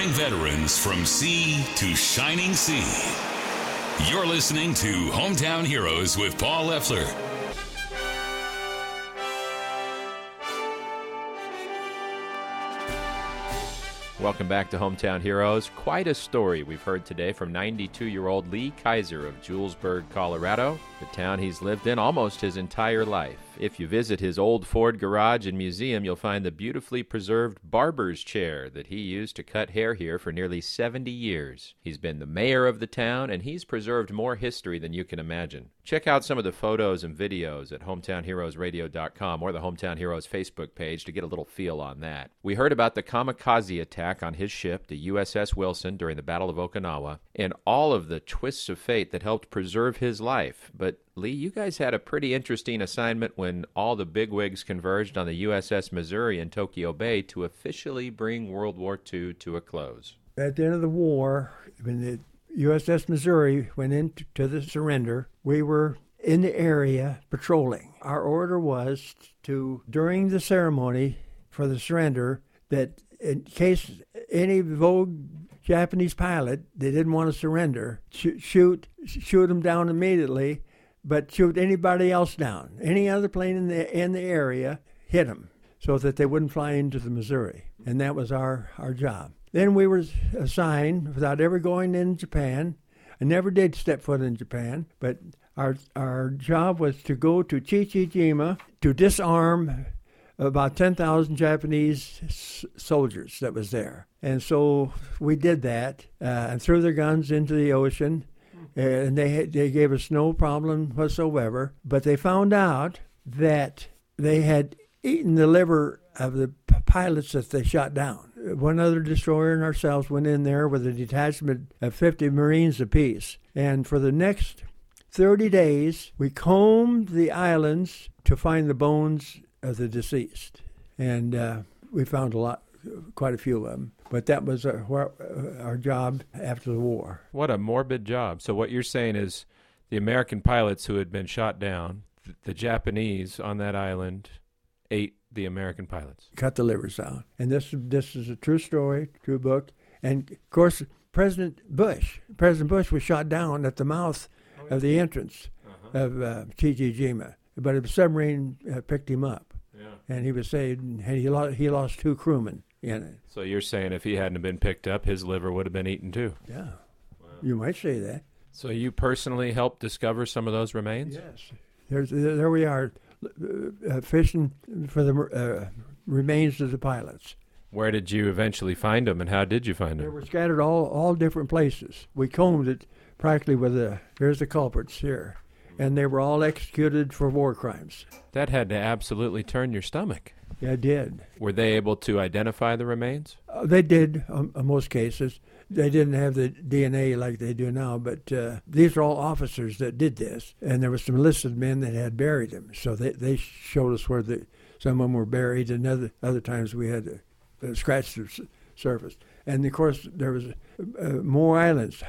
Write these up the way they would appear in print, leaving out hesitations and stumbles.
veterans from sea to shining sea. You're listening to Hometown Heroes with Paul Leffler. Welcome back to Hometown Heroes. Quite a story we've heard today from 92-year-old Lee Kaiser of Julesburg, Colorado, the town he's lived in almost his entire life. If you visit his old Ford garage and museum, you'll find the beautifully preserved barber's chair that he used to cut hair here for nearly 70 years. He's been the mayor of the town, and he's preserved more history than you can imagine. Check out some of the photos and videos at hometownheroesradio.com or the Hometown Heroes Facebook page to get a little feel on that. We heard about the kamikaze attack on his ship, the USS Wilson, during the Battle of Okinawa, and all of the twists of fate that helped preserve his life. But Lee, you guys had a pretty interesting assignment when all the bigwigs converged on the USS Missouri in Tokyo Bay to officially bring World War II to a close. At the end of the war, when the USS Missouri went into the surrender, we were in the area patrolling. Our order was to, during the ceremony for the surrender, that in case any vogue Japanese pilot, they didn't want to surrender, shoot them down immediately, but shoot anybody else down. Any other plane in the area, hit them so that they wouldn't fly into the Missouri. And that was our job. Then we were assigned, without ever going in Japan. I never did step foot in Japan, but our job was to go to Chichijima to disarm about 10,000 Japanese soldiers that was there. And so we did that and threw their guns into the ocean. And they gave us no problem whatsoever. But they found out that they had eaten the liver of the pilots that they shot down. One other destroyer and ourselves went in there with a detachment of 50 Marines apiece. And for the next 30 days, we combed the islands to find the bones of the deceased. And we found quite a few of them. But that was our job after the war. What a morbid job. So what you're saying is the American pilots who had been shot down, the Japanese on that island ate the American pilots. Cut the livers out. And this is a true story, true book. And, of course, President Bush was shot down at the mouth of the entrance of Chichijima. But a submarine picked him up. Yeah. And he was saved, and he lost 2 crewmen in it. So you're saying if he hadn't been picked up, his liver would have been eaten too? Yeah. Wow. You might say that. So you personally helped discover some of those remains? Yes. There we are, fishing for the remains of the pilots. Where did you eventually find them, and how did you find them? They were scattered all different places. We combed it practically with here's the culprits here. And they were all executed for war crimes. That had to absolutely turn your stomach. Yeah, it did. Were they able to identify the remains? They did, in most cases. They didn't have the DNA like they do now, but these are all officers that did this. And there were some enlisted men that had buried them. So they showed us where some of them were buried, and other times we had to scratch the surface. And, of course, there was more islands.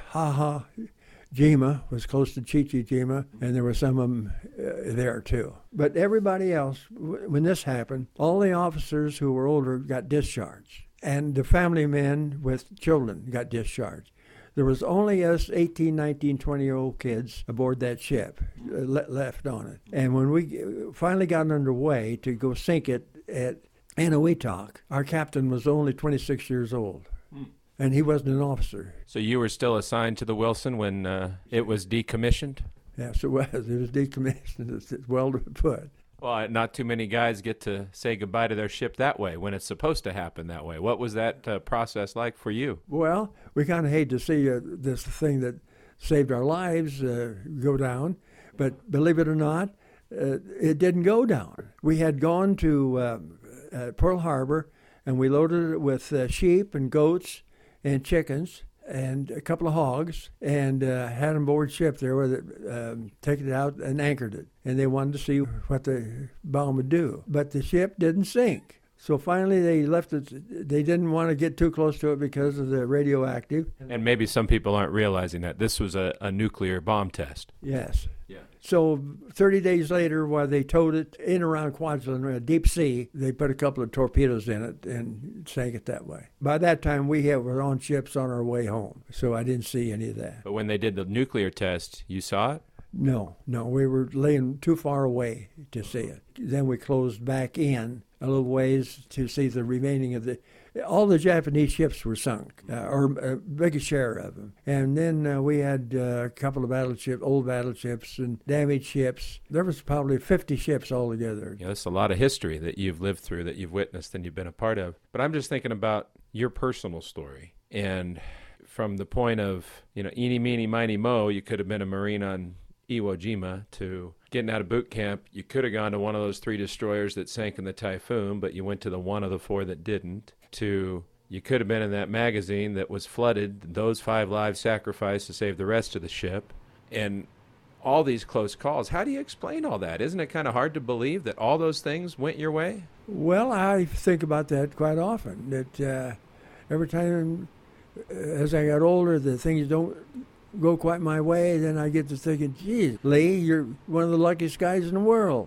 Jima was close to Chichijima, and there were some of them there too. But everybody else, when this happened, all the officers who were older got discharged, and the family men with children got discharged. There was only us 18, 19, 20-year-old kids aboard that ship left on it. And when we finally got underway to go sink it at Eniwetok, our captain was only 26 years old. And he wasn't an officer. So you were still assigned to the Wilson when it was decommissioned? Yes, it was. It was decommissioned. It's well put. Well, not too many guys get to say goodbye to their ship that way when it's supposed to happen that way. What was that process like for you? Well, we kind of hate to see this thing that saved our lives go down. But believe it or not, it didn't go down. We had gone to Pearl Harbor, and we loaded it with sheep and goats and chickens and a couple of hogs, and had them aboard ship there with it, taken it out and anchored it. And they wanted to see what the bomb would do. But the ship didn't sink. So finally they left it. They didn't want to get too close to it because of the radioactive. And maybe some people aren't realizing that this was a nuclear bomb test. Yes. Yeah. So 30 days later, while they towed it in around Kwajalein, deep sea, they put a couple of torpedoes in it and sank it that way. By that time, we were on ships on our way home, so I didn't see any of that. But when they did the nuclear test, you saw it? No, we were laying too far away to see it. Then we closed back in a little ways to see the remaining of all the Japanese ships were sunk, or a big share of them. And then we had a couple of old battleships and damaged ships. There was probably 50 ships altogether. Yeah, that's a lot of history that you've lived through, that you've witnessed and you've been a part of. But I'm just thinking about your personal story. And from the point of, eeny, meeny, miny, mo, you could have been a Marine on Iwo Jima, to getting out of boot camp, you could have gone to one of those 3 destroyers that sank in the typhoon, but you went to the one of the 4 that didn't, to you could have been in that magazine that was flooded, those 5 lives sacrificed to save the rest of the ship, and all these close calls. How do you explain all that? Isn't it kind of hard to believe that all those things went your way? Well, I think about that quite often, that every time as I got older, the things don't go quite my way, then I get to thinking, geez, Lee, you're one of the luckiest guys in the world.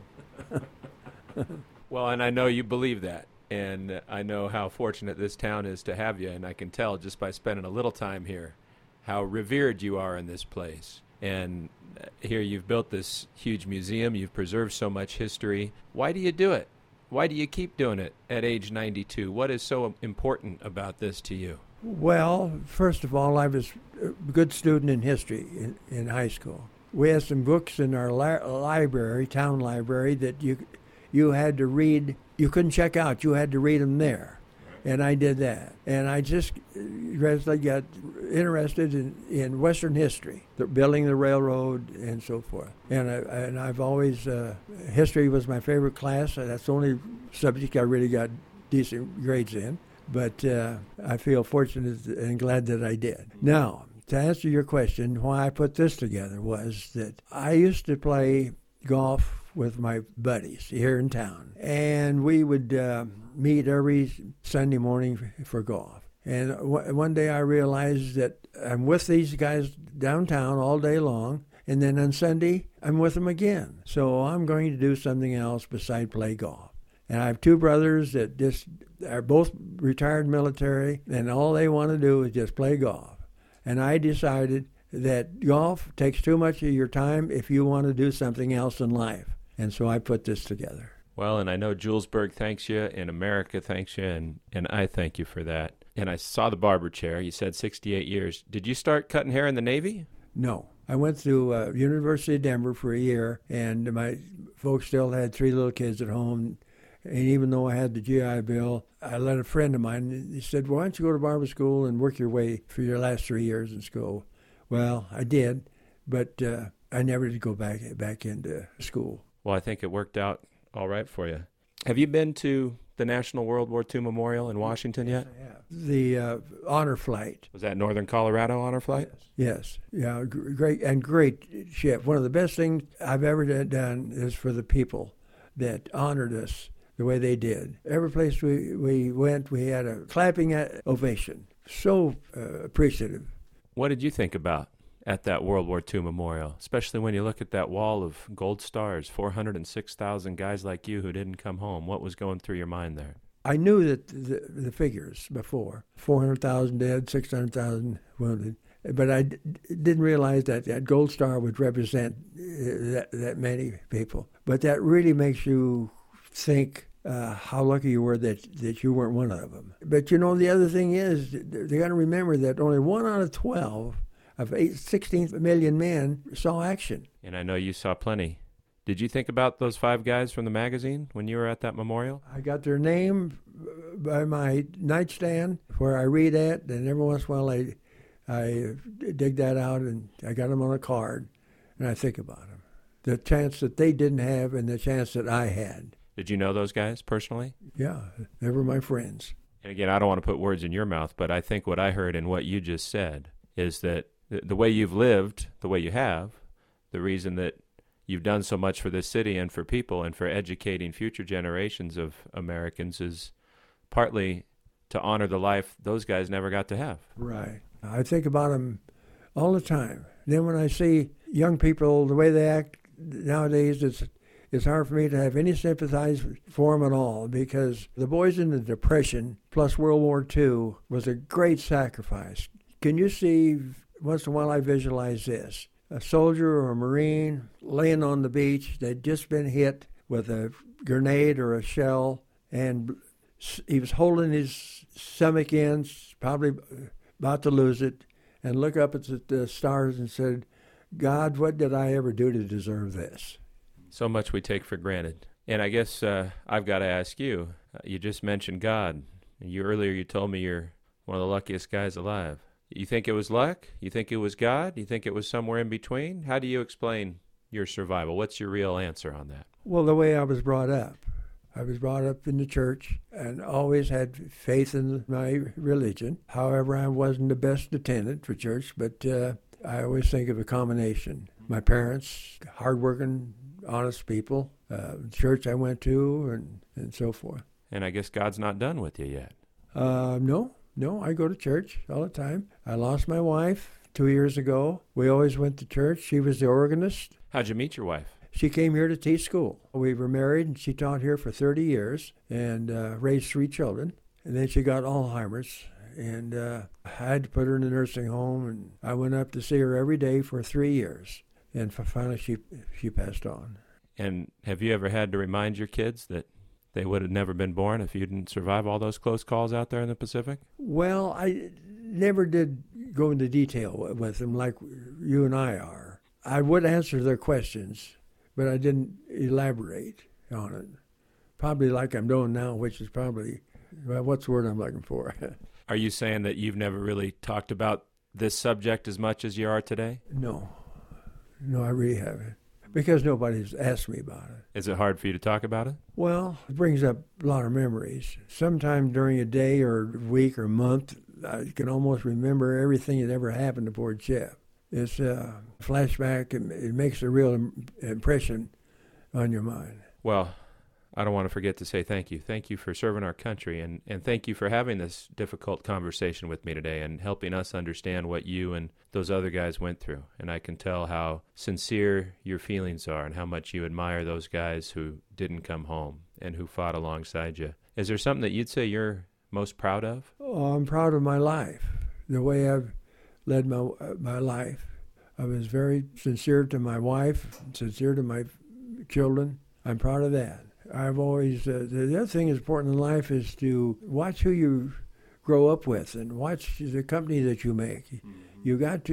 Well, and I know you believe that, and I know how fortunate this town is to have you, and I can tell just by spending a little time here how revered you are in this place. And here you've built this huge museum, you've preserved so much history. Why do you do it? Why do you keep doing it at age 92? What is so important about this to you? Well, first of all, I was a good student in history in high school. We had some books in our library, town library, that you had to read. You couldn't check out. You had to read them there. And I did that. And I just gradually got interested in Western history, building the railroad and so forth. And I've always, history was my favorite class. That's the only subject I really got decent grades in. But I feel fortunate and glad that I did. Now, to answer your question, why I put this together was that I used to play golf with my buddies here in town. And we would meet every Sunday morning for golf. And one day I realized that I'm with these guys downtown all day long, and then on Sunday I'm with them again. So I'm going to do something else besides play golf. And I have 2 brothers that just are both retired military, and all they want to do is just play golf. And I decided that golf takes too much of your time if you want to do something else in life. And so I put this together. Well, and I know Julesburg thanks you, and America thanks you, and I thank you for that. And I saw the barber chair. You said 68 years. Did you start cutting hair in the Navy? No. I went to University of Denver for a year, and my folks still had 3 little kids at home. And even though I had the GI Bill, I let a friend of mine, he said, why don't you go to barber school and work your way for your last 3 years in school? Well, I did, but I never did go back into school. Well, I think it worked out all right for you. Have you been to the National World War II Memorial in Washington yet? Yeah. The honor flight. Was that Northern Colorado honor flight? Yes. Yeah, great ship. One of the best things I've ever done is for the people that honored us the way they did. Every place we went, we had a clapping ovation. So appreciative. What did you think about at that World War II memorial, especially when you look at that wall of gold stars, 406,000 guys like you who didn't come home? What was going through your mind there? I knew that the figures before, 400,000 dead, 600,000 wounded, but I didn't realize that gold star would represent that many people. But that really makes you think how lucky you were that you weren't one of them. But the other thing is, they got to remember that only 1 out of 12 of 16 million men saw action. And I know you saw plenty. Did you think about those 5 guys from the magazine when you were at that memorial? I got their name by my nightstand where I read at, and every once in a while I dig that out, and I got them on a card, and I think about them. The chance that they didn't have and the chance that I had. Did you know those guys personally? Yeah, they were my friends. And again, I don't want to put words in your mouth, but I think what I heard in what you just said is that the way you've lived, the way you have, the reason that you've done so much for this city and for people and for educating future generations of Americans is partly to honor the life those guys never got to have. Right. I think about them all the time. Then when I see young people, the way they act nowadays it's hard for me to have any sympathy for them at all, because the boys in the Depression plus World War II was a great sacrifice. Can you see, once in a while I visualize this, a soldier or a Marine laying on the beach, they'd just been hit with a grenade or a shell, and he was holding his stomach in, probably about to lose it, and look up at the stars and said, God, what did I ever do to deserve this? So much we take for granted. And I guess I've got to ask you, you just mentioned God. Earlier you told me you're one of the luckiest guys alive. You think it was luck? You think it was God? You think it was somewhere in between? How do you explain your survival? What's your real answer on that? Well, the way I was brought up. I was brought up in the church and always had faith in my religion. However, I wasn't the best attendant for church, but I always think of a combination. My parents, hardworking, honest people, church I went to, and so forth. And I guess God's not done with you yet. No, I go to church all the time. I lost my wife 2 years ago. We always went to church. She was the organist. How'd you meet your wife? She came here to teach school. We were married, and she taught here for 30 years and raised 3 children. And then she got Alzheimer's, and I had to put her in a nursing home, and I went up to see her every day for 3 years. And finally she passed on. And have you ever had to remind your kids that they would have never been born if you didn't survive all those close calls out there in the Pacific? Well, I never did go into detail with them like you and I are. I would answer their questions, but I didn't elaborate on it. Probably like I'm doing now, which is probably, well, what's the word I'm looking for? Are you saying that you've never really talked about this subject as much as you are today? No, I really haven't. Because nobody's asked me about it. Is it hard for you to talk about it? Well, it brings up a lot of memories. Sometime during a day or week or month, I can almost remember everything that ever happened to poor Jeff. It's a flashback, and it makes a real impression on your mind. Well, I don't want to forget to say thank you. Thank you for serving our country, and thank you for having this difficult conversation with me today and helping us understand what you and those other guys went through. And I can tell how sincere your feelings are and how much you admire those guys who didn't come home and who fought alongside you. Is there something that you'd say you're most proud of? Oh, I'm proud of my life, the way I've led my life. I was very sincere to my wife, sincere to my children. I'm proud of that. I've always, the other thing that's important in life is to watch who you grow up with and watch the company that you make. Mm-hmm. You got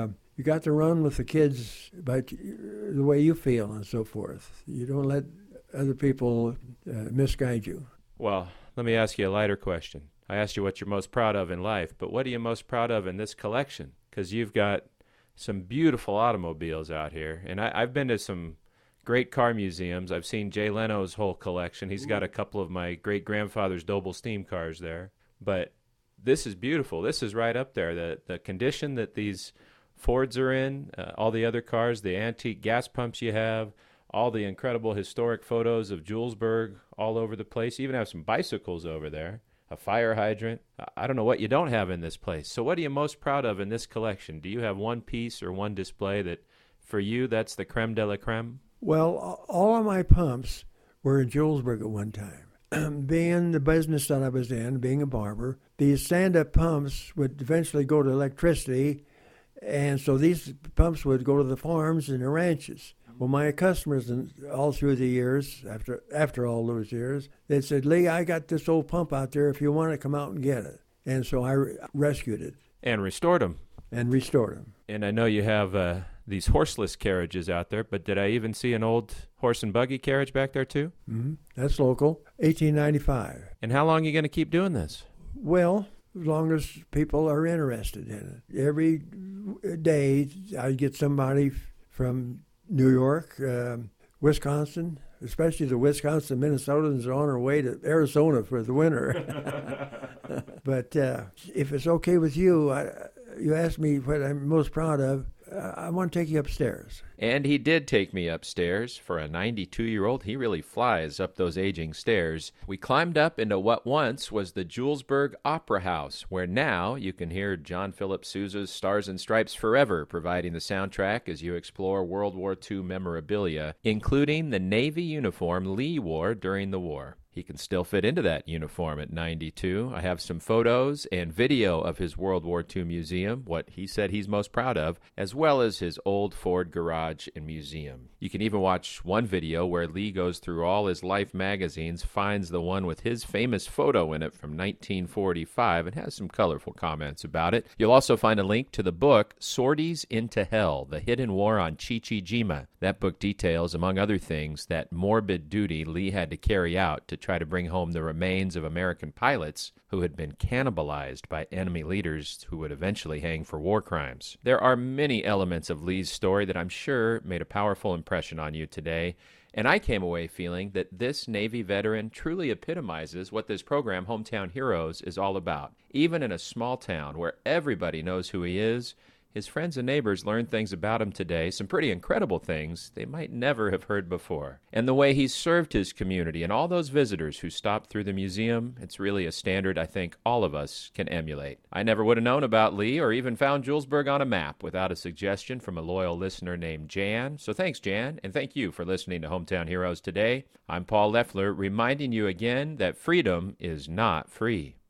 to run with the kids by the way you feel and so forth. You don't let other people misguide you. Well, let me ask you a lighter question. I asked you what you're most proud of in life, but what are you most proud of in this collection? Because you've got some beautiful automobiles out here, and I've been to some great car museums. I've seen Jay Leno's whole collection. He's got a couple of my great-grandfather's Doble steam cars there. But this is beautiful. This is right up there. The condition that these Fords are in, all the other cars, the antique gas pumps you have, all the incredible historic photos of Julesburg all over the place. You even have some bicycles over there, a fire hydrant. I don't know what you don't have in this place. So what are you most proud of in this collection? Do you have one piece or one display that, for you, that's the creme de la creme? Well, all of my pumps were in Julesburg at one time. Being the business that I was in, being a barber, these stand-up pumps would eventually go to electricity, and so these pumps would go to the farms and the ranches. Well, my customers, all through the years, after all those years, they said, Lee, I got this old pump out there. If you want it, come out and get it. And so I rescued it. And restored them. And I know you have these horseless carriages out there, but did I even see an old horse and buggy carriage back there too? Mm-hmm. That's local, 1895. And how long are you going to keep doing this? Well, as long as people are interested in it. Every day I get somebody from New York, Wisconsin, especially the Wisconsin Minnesotans are on their way to Arizona for the winter. But if it's okay with you, you asked me what I'm most proud of. I want to take you upstairs. And he did take me upstairs. For a 92-year-old, he really flies up those aging stairs. We climbed up into what once was the Julesburg Opera House, where now you can hear John Philip Sousa's Stars and Stripes Forever providing the soundtrack as you explore World War II memorabilia, including the Navy uniform Lee wore during the war. He can still fit into that uniform at 92. I have some photos and video of his World War II museum, what he said he's most proud of, as well as his old Ford garage and museum. You can even watch one video where Lee goes through all his Life magazines, finds the one with his famous photo in it from 1945, and has some colorful comments about it. You'll also find a link to the book, Sorties into Hell, The Hidden War on Chichi-jima. That book details, among other things, that morbid duty Lee had to carry out to try to bring home the remains of American pilots who had been cannibalized by enemy leaders who would eventually hang for war crimes. There are many elements of Lee's story that I'm sure made a powerful impression on you today, and I came away feeling that this Navy veteran truly epitomizes what this program, Hometown Heroes, is all about. Even in a small town where everybody knows who he is, his friends and neighbors learned things about him today, some pretty incredible things they might never have heard before. And the way he served his community and all those visitors who stopped through the museum, it's really a standard I think all of us can emulate. I never would have known about Lee or even found Julesburg on a map without a suggestion from a loyal listener named Jan. So thanks, Jan, and thank you for listening to Hometown Heroes today. I'm Paul Leffler, reminding you again that freedom is not free.